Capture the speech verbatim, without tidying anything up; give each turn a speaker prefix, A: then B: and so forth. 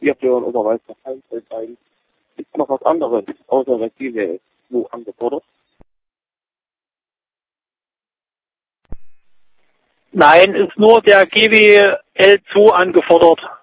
A: Ihr habt ja einen Obermeister ein. Ist noch was anderes außer der G W S zwei angefordert?
B: Nein, ist nur der G W L zwei angefordert.